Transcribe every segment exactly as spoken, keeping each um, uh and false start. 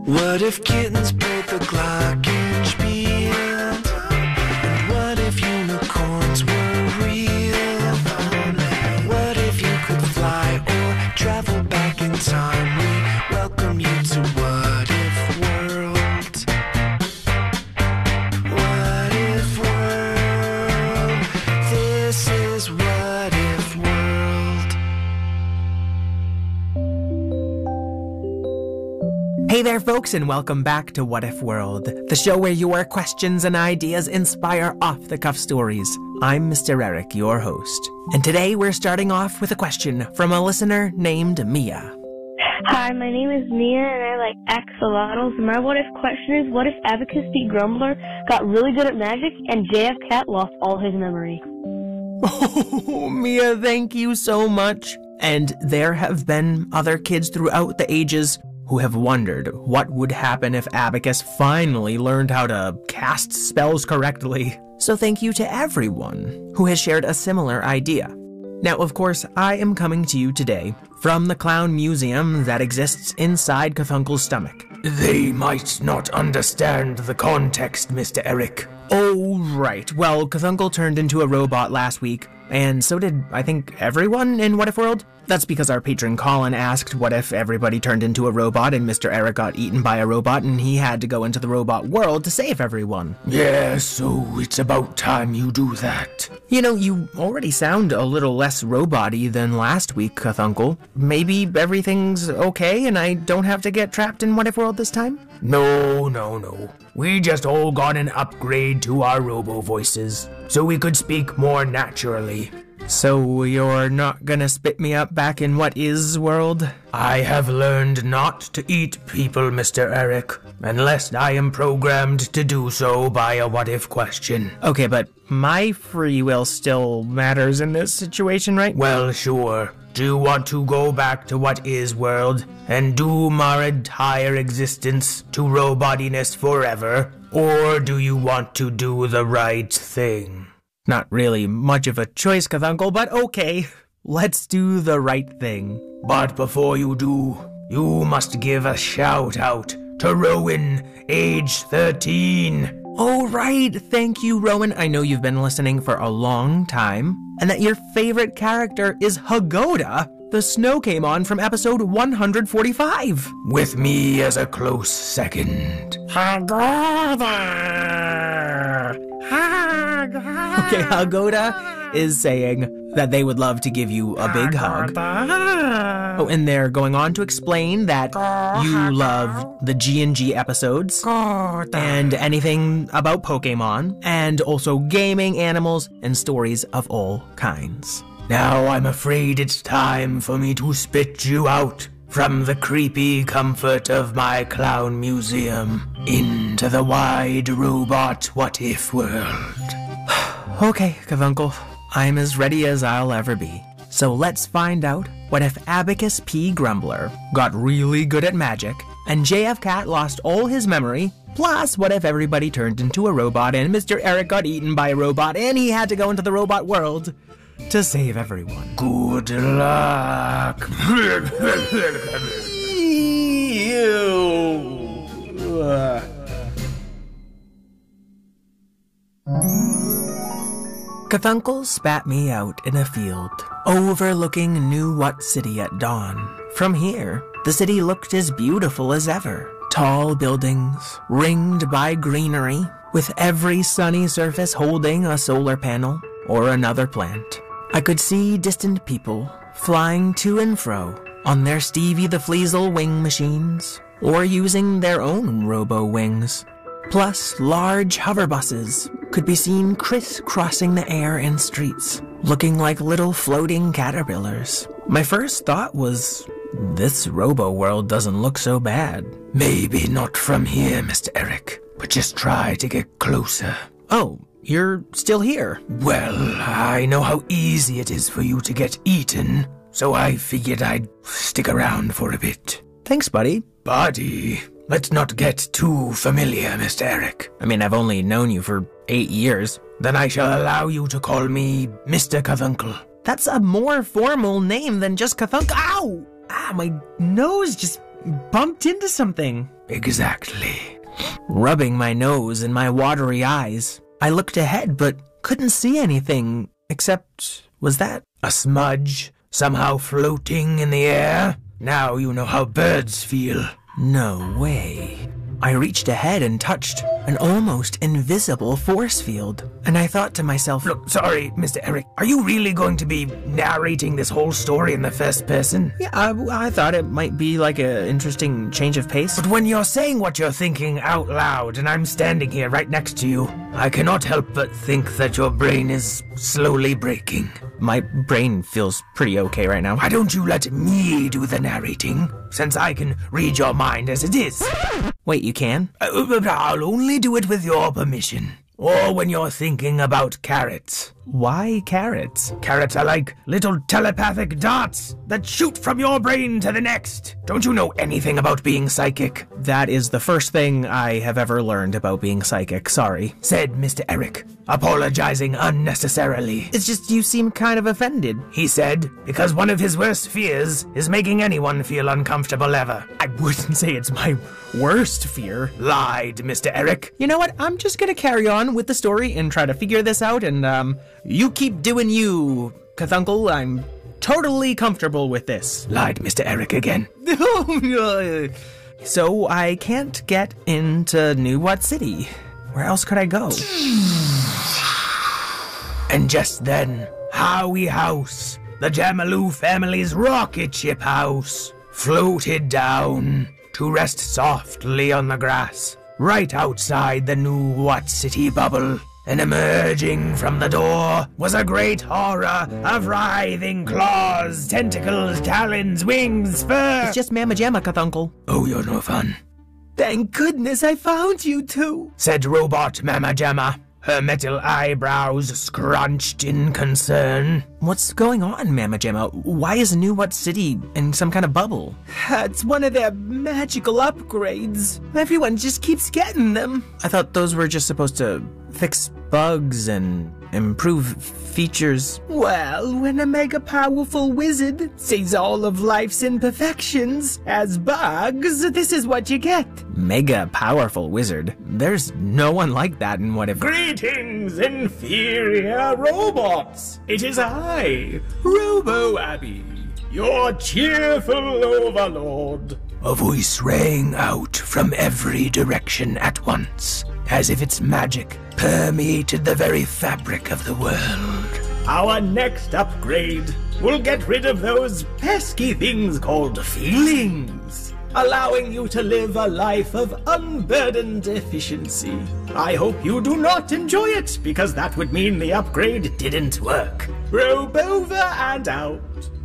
What if kittens played the glockenspiel? And what if unicorns were real? What if you could fly or travel back in time? We welcome you to What If World. What If World? This is What If World. Hey there, folks, and welcome back to What If World, the show where your questions and ideas inspire off-the-cuff stories. I'm Mister Eric, your host, and today we're starting off with a question from a listener named Mia. Hi, my name is Mia, and I like axolotls. My what if question is, what if Abacus P. Grumbler got really good at magic and J F Cat lost all his memory? Oh, Mia, thank you so much. And there have been other kids throughout the ages who have wondered what would happen if Abacus finally learned how to cast spells correctly. So thank you to everyone who has shared a similar idea. Now, of course, I am coming to you today from the clown museum that exists inside Cthunkle's stomach. They might not understand the context, Mister Eric. Oh, right. Well, Cthulhu turned into a robot last week, and so did, I think, everyone in What If World? That's because our patron Colin asked what if everybody turned into a robot and Mister Eric got eaten by a robot and he had to go into the robot world to save everyone. Yeah, so it's about time you do that. You know, you already sound a little less robot-y than last week, Cthulhu. Maybe everything's okay and I don't have to get trapped in What If World this time? No, no, no. We just all got an upgrade to our robo-voices, so we could speak more naturally. So you're not gonna spit me up back in What Is World? I have learned not to eat people, Mister Eric, unless I am programmed to do so by a what-if question. Okay, but my free will still matters in this situation, right? Well, sure. Do you want to go back to What Is World and doom our entire existence to robotiness forever? Or do you want to do the right thing? Not really much of a choice, Cthulhu, but okay. Let's do the right thing. But before you do, you must give a shout out to Rowan, age thirteen. Oh, right. Thank you, Rowan. I know you've been listening for a long time, and that your favorite character is Hagoda, the snow came on from episode one hundred forty-five. With me as a close second. Hagoda! Hagoda! Okay, Hagoda is saying that they would love to give you a big hug. Oh, and they're going on to explain that you love the G and G episodes and anything about Pokemon, and also gaming, animals, and stories of all kinds. Now I'm afraid it's time for me to spit you out from the creepy comfort of my clown museum into the wide robot what-if world. Okay, Cthulhu, I'm as ready as I'll ever be. So let's find out what if Abacus P. Grumbler got really good at magic and J F Cat lost all his memory, plus what if everybody turned into a robot and Mister Eric got eaten by a robot and he had to go into the robot world to save everyone. Good luck. Cthulhu spat me out in a field, overlooking New What City at dawn. From here, the city looked as beautiful as ever. Tall buildings, ringed by greenery, with every sunny surface holding a solar panel or another plant. I could see distant people flying to and fro on their Stevie the Fleasel wing machines, or using their own robo-wings. Plus, large hover buses could be seen crisscrossing the air in streets, looking like little floating caterpillars. My first thought was, this robo-world doesn't look so bad. Maybe not from here, Mister Eric, but just try to get closer. Oh, you're still here? Well, I know how easy it is for you to get eaten, so I figured I'd stick around for a bit. Thanks, buddy. Buddy? Let's not get too familiar, Mister Eric. I mean, I've only known you for eight years. Then I shall allow you to call me Mister Cthulhu. That's a more formal name than just Cthulhu. Ow! Ah, my nose just bumped into something. Exactly. Rubbing my nose and my watery eyes, I looked ahead but couldn't see anything except, was that a smudge somehow floating in the air? Now you know how birds feel. No way. I reached ahead and touched an almost invisible force field, and I thought to myself, Look, sorry, Mister Eric, are you really going to be narrating this whole story in the first person? yeah, I, I thought it might be like an interesting change of pace. But when you're saying what you're thinking out loud and I'm standing here right next to you, I cannot help but think that your brain is slowly breaking. My brain feels pretty okay right now. Why don't you let me do the narrating, since I can read your mind as it is? Wait, you can? Uh, I'll only do it with your permission. Or when you're thinking about carrots. Why carrots? Carrots are like little telepathic darts that shoot from your brain to the next. Don't you know anything about being psychic? That is the first thing I have ever learned about being psychic, sorry. Said Mister Eric, apologizing unnecessarily. It's just you seem kind of offended. He said, because one of his worst fears is making anyone feel uncomfortable ever. I wouldn't say it's my worst fear. Lied, Mister Eric. You know what? I'm just gonna carry on with the story and try to figure this out, and, um, you keep doing you, Cthulhu. I'm totally comfortable with this. Lied, Mister Eric again. So I can't get into New What City. Where else could I go? And just then, Howie House, the Jamaloo family's rocket ship house, floated down to rest softly on the grass, right outside the New What City bubble. And emerging from the door was a great horror of writhing claws, tentacles, talons, wings, fur. It's just Mamma Jamma, Cthulhu. Oh, you're no fun. Thank goodness I found you two, said Robot Mamma Jamma, her metal eyebrows scrunched in concern. What's going on, Mamma Jamma? Why is New What City in some kind of bubble? It's one of their magical upgrades. Everyone just keeps getting them. I thought those were just supposed to fix bugs and improve features. Well, when a mega powerful wizard sees all of life's imperfections as bugs, this is what you get. Mega powerful wizard? There's no one like that in What If. Greetings, inferior robots! It is I, Robo Abby, your cheerful overlord. A voice rang out from every direction at once, as if its magic permeated the very fabric of the world. Our next upgrade will get rid of those pesky things called feelings, allowing you to live a life of unburdened efficiency. I hope you do not enjoy it, because that would mean the upgrade didn't work. Robova and out.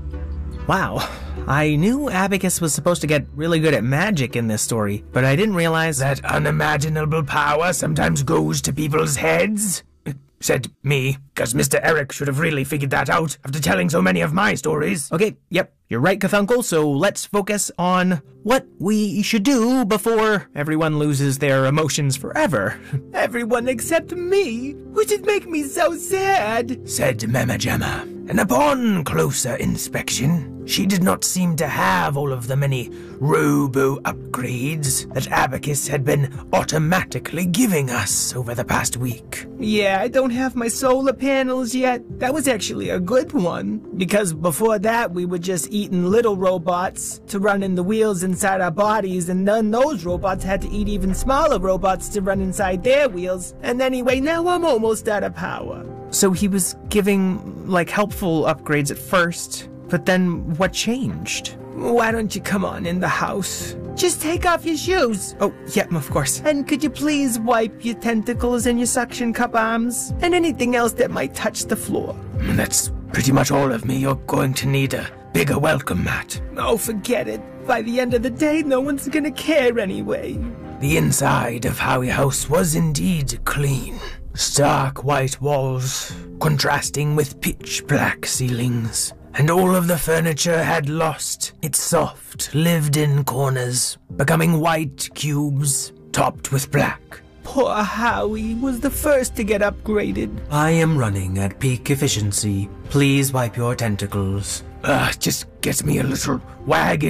Wow, I knew Abacus was supposed to get really good at magic in this story, but I didn't realize that unimaginable power sometimes goes to people's heads. Said me, because Mister Eric should have really figured that out after telling so many of my stories. Okay, yep, you're right, Cthulhu, so let's focus on what we should do before everyone loses their emotions forever. Everyone except me, which would make me so sad, said Mamma Jamma. And upon closer inspection, she did not seem to have all of the many robo upgrades that Abacus had been automatically giving us over the past week. Yeah, I don't have my solar panels yet. That was actually a good one, because before that we were just eating little robots to run in the wheels inside our bodies, and then those robots had to eat even smaller robots to run inside their wheels. And anyway, now I'm almost out of power. So he was giving, like, helpful upgrades at first, but then what changed? Why don't you come on in the house? Just take off your shoes. Oh, yeah, of course. And could you please wipe your tentacles and your suction cup arms? And anything else that might touch the floor. That's pretty much all of me. You're going to need a bigger welcome mat. Oh, forget it. By the end of the day, no one's gonna care anyway. The inside of Howie House was indeed clean. Stark white walls, contrasting with pitch black ceilings, and all of the furniture had lost its soft, lived-in corners, becoming white cubes topped with black. Poor Howie was the first to get upgraded. I am running at peak efficiency. Please wipe your tentacles. Uh, just get me a little wagon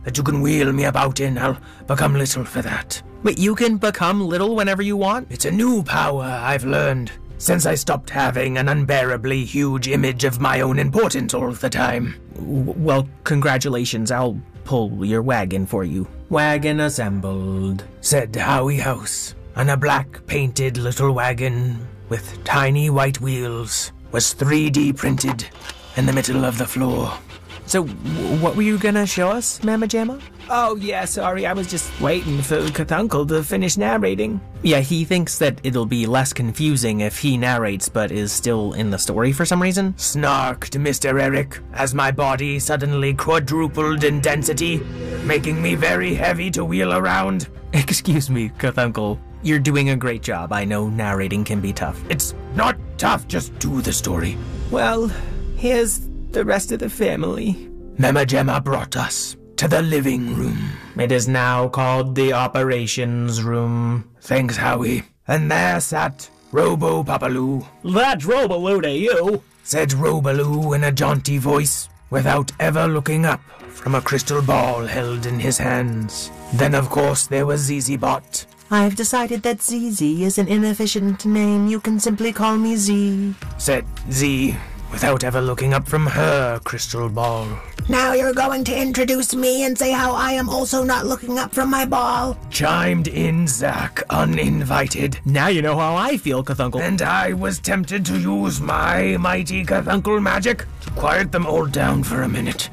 that you can wheel me about in, I'll become little for that. But you can become little whenever you want? It's a new power I've learned since I stopped having an unbearably huge image of my own importance all the time. W- well, congratulations. I'll pull your wagon for you. Wagon assembled, said Howie House, and a black painted little wagon with tiny white wheels was three D printed in the middle of the floor. So, w- what were you gonna show us, Mama Jamma? Oh, yeah, sorry, I was just waiting for Cthulhu to finish narrating. Yeah, he thinks that it'll be less confusing if he narrates but is still in the story for some reason. Snarked Mister Eric as my body suddenly quadrupled in density, making me very heavy to wheel around. Excuse me, Cthulhu. You're doing a great job. I know narrating can be tough. It's not tough, just do the story. Well, here's the rest of the family. Mama Jamma brought us to the living room. It is now called the operations room. Thanks, Howie. And there sat Robo Papaloo. That's Robaloo to you, said Robaloo in a jaunty voice, without ever looking up from a crystal ball held in his hands. Then, of course, there was ZZBot. I've decided that Z Z is an inefficient name. You can simply call me Z, said Z, without ever looking up from her crystal ball. Now you're going to introduce me and say how I am also not looking up from my ball, chimed in Zack, uninvited. Now you know how I feel, Cthulhu. And I was tempted to use my mighty Cthulhu magic to quiet them all down for a minute.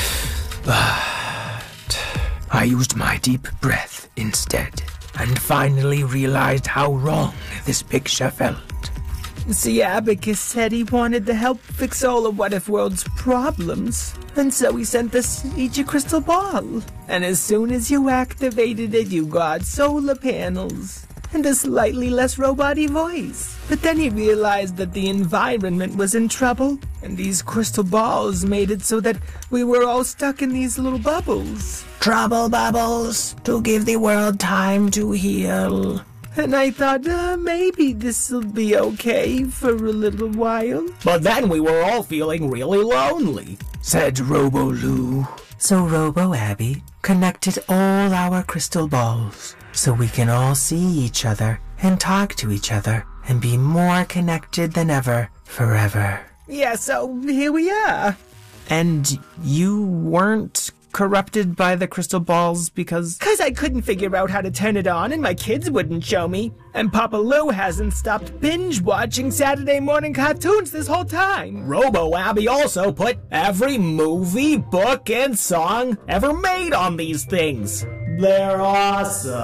But I used my deep breath instead, and finally realized how wrong this picture felt. See, Abacus said he wanted to help fix all of What If World's problems, and so he sent us each a crystal ball. And as soon as you activated it, you got solar panels and a slightly less robot-y voice. But then he realized that the environment was in trouble, and these crystal balls made it so that we were all stuck in these little bubbles. Trouble bubbles, to give the world time to heal. And I thought, uh, maybe this'll be okay for a little while. But then we were all feeling really lonely, said Robo-Loo. So Robo Abby connected all our crystal balls so we can all see each other and talk to each other and be more connected than ever forever. Yeah, so here we are. And you weren't corrupted by the crystal balls because... Because I couldn't figure out how to turn it on and my kids wouldn't show me. And Papa Lou hasn't stopped binge-watching Saturday morning cartoons this whole time. Robo Abby also put every movie, book, and song ever made on these things. They're awesome.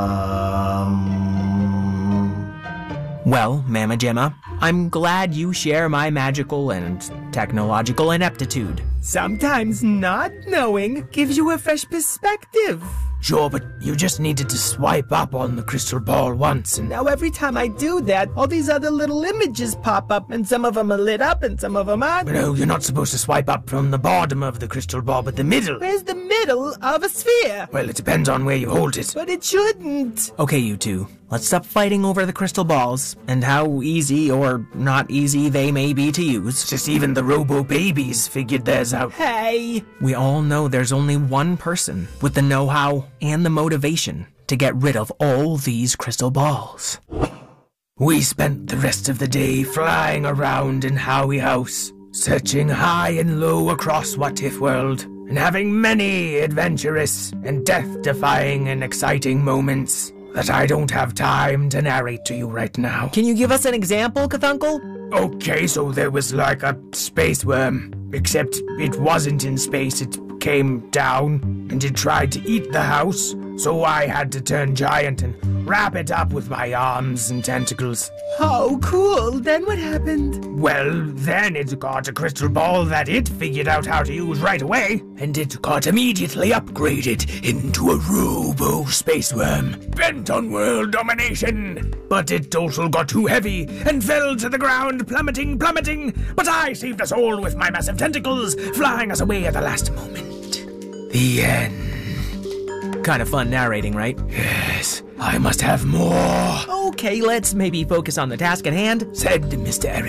Well, Mama Jamma, I'm glad you share my magical and technological ineptitude. Sometimes not knowing gives you a fresh perspective. Sure, but you just needed to swipe up on the crystal ball once and... Now every time I do that, all these other little images pop up, and some of them are lit up and some of them aren't. But no, you're not supposed to swipe up from the bottom of the crystal ball, but the middle. Where's the middle of a sphere? Well, it depends on where you hold it. But it shouldn't. Okay, you two. Let's stop fighting over the crystal balls and how easy or not easy they may be to use. Just even the robo-babies figured theirs out. Hey! We all know there's only one person with the know-how and the motivation to get rid of all these crystal balls. We spent the rest of the day flying around in Howie House, searching high and low across What If World, and having many adventurous and death-defying and exciting moments that I don't have time to narrate to you right now. Can you give us an example, Cthulhu? Okay, so there was like a space worm, except it wasn't in space, it came down, and it tried to eat the house, so I had to turn giant and wrap it up with my arms and tentacles. Oh, cool. Then what happened? Well, then it got a crystal ball that it figured out how to use right away, and it got immediately upgraded into a robo space worm, bent on world domination. But it also got too heavy and fell to the ground, plummeting, plummeting. But I saved us all with my massive tentacles, flying us away at the last moment. The end. Kind of fun narrating, right? Yes, I must have more. Okay, let's maybe focus on the task at hand, said Mister Eric.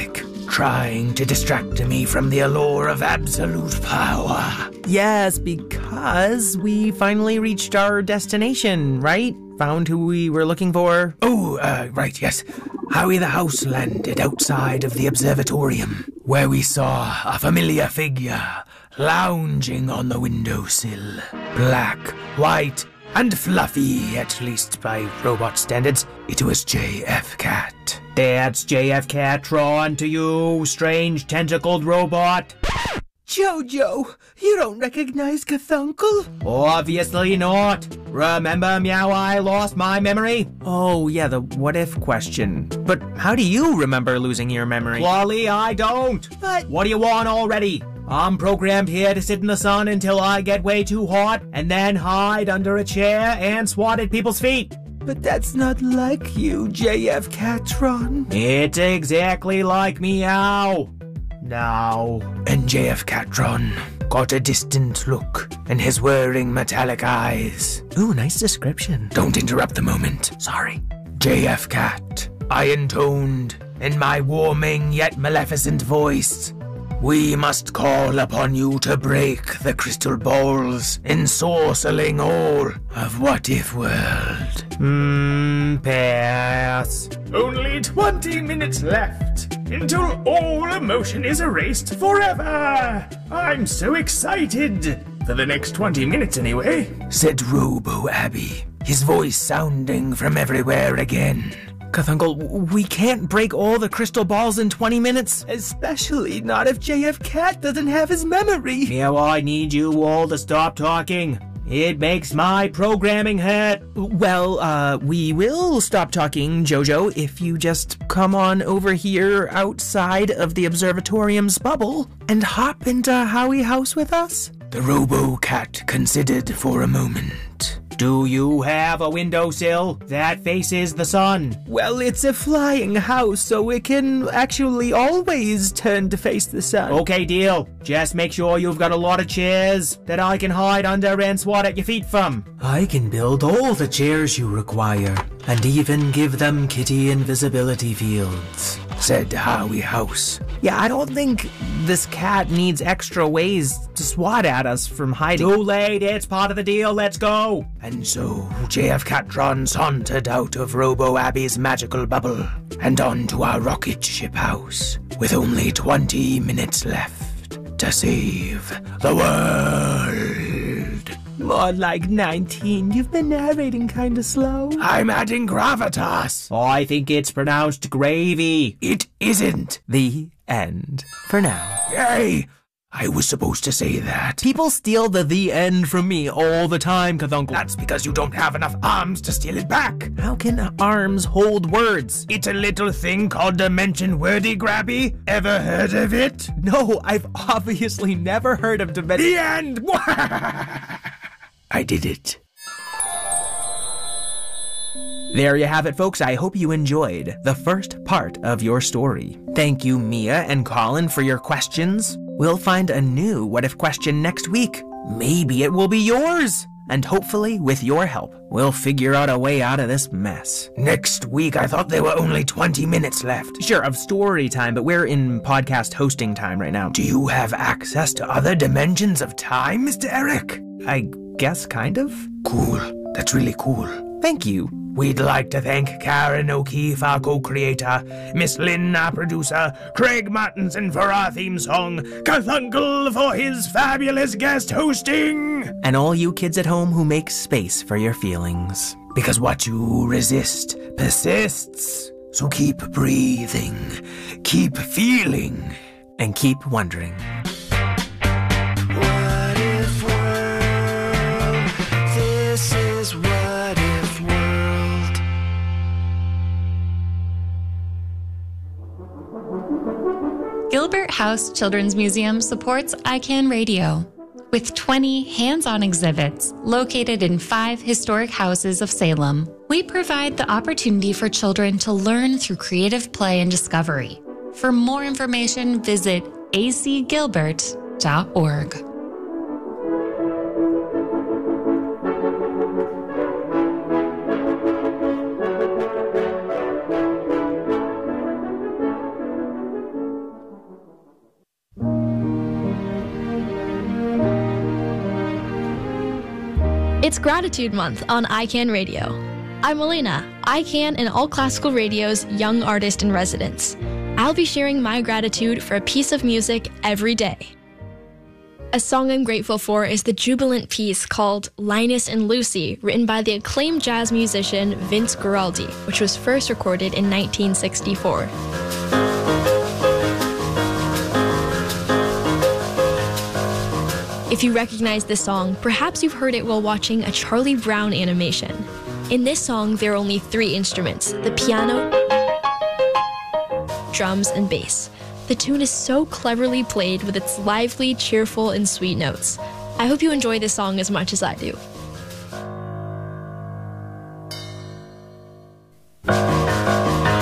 trying to distract me from the allure of absolute power. Yes, because we finally reached our destination, right? Found who we were looking for. Oh, uh, right, yes. Howie the House landed outside of the observatorium, where we saw a familiar figure lounging on the windowsill. Black, white, and fluffy, at least by robot standards. It was J F Cat. That's J F Catron to you, strange tentacled robot. Jojo, you don't recognize Cthulhu? Obviously not. Remember, Meow, I lost my memory? Oh, yeah, the what if question. But how do you remember losing your memory? Wally, I don't. But What do you want already? I'm programmed here to sit in the sun until I get way too hot, and then hide under a chair and swat at people's feet. But that's not like you, J F Catron. It's exactly like Meow. Now. And J F Catron got a distant look in his whirring metallic eyes. Ooh, nice description. Don't interrupt the moment. Sorry. J F Cat, I intoned in my warming yet maleficent voice. We must call upon you to break the crystal balls, ensorceling all of What If World. Hmm, pass. Only twenty minutes left until all emotion is erased forever. I'm so excited. For the next twenty minutes anyway. Said Robo Abby, his voice sounding from everywhere again. Cthulhu, we can't break all the crystal balls in twenty minutes. Especially not if J F Cat doesn't have his memory. Meow, I need you all to stop talking. It makes my programming hurt. Well, uh, we will stop talking, Jojo, if you just come on over here outside of the observatorium's bubble and hop into Howie House with us. The Robo Cat considered for a moment. Do you have a windowsill that faces the sun? Well, it's a flying house, so it can actually always turn to face the sun. Okay, deal. Just make sure you've got a lot of chairs that I can hide under and swat at your feet from. I can build all the chairs you require, and even give them kitty invisibility fields, said Howie House. Yeah, I don't think this cat needs extra ways to swat at us from hiding. Too late, it's part of the deal, let's go. And so J F Catron sauntered out of Robo Abby's magical bubble and onto our rocket ship house, with only twenty minutes left to save the world. More like nineteen. You've been narrating kinda slow. I'm adding gravitas. I think it's pronounced gravy. It isn't. The end. For now. Hey, I was supposed to say that. People steal the the end from me all the time, Cthulhu. That's because you don't have enough arms to steal it back. How can arms hold words? It's a little thing called Dimension Wordy Grabby. Ever heard of it? No, I've obviously never heard of Dimension... The end! I did it. There you have it, folks. I hope you enjoyed the first part of your story. Thank you, Mia and Colin, for your questions. We'll find a new What If question next week. Maybe it will be yours. And hopefully, with your help, we'll figure out a way out of this mess. Next week, I thought there were only twenty minutes left. Sure, of story time, but we're in podcast hosting time right now. Do you have access to other dimensions of time, Mister Eric? I guess kind of. Cool. That's really cool. Thank you. We'd like to thank Karen O'Keefe, our co-creator, Miss Lynn, our producer, Craig Martinson for our theme song, Cthulhu for his fabulous guest hosting, and all you kids at home who make space for your feelings. Because what you resist persists. So keep breathing, keep feeling, and keep wondering. What if world? This is What If World. Gilbert House Children's Museum supports I CAN Radio with twenty hands-on exhibits located in five historic houses of Salem. We provide the opportunity for children to learn through creative play and discovery. For more information, visit a c gilbert dot org. It's Gratitude Month on I C A N Radio. I'm Elena, I C A N and All Classical Radio's Young Artist in Residence. I'll be sharing my gratitude for a piece of music every day. A song I'm grateful for is the jubilant piece called Linus and Lucy, written by the acclaimed jazz musician Vince Guaraldi, which was first recorded in nineteen sixty-four. If you recognize this song, perhaps you've heard it while watching a Charlie Brown animation. In this song, there are only three instruments: the piano, drums, and bass. The tune is so cleverly played with its lively, cheerful, and sweet notes. I hope you enjoy this song as much as I do.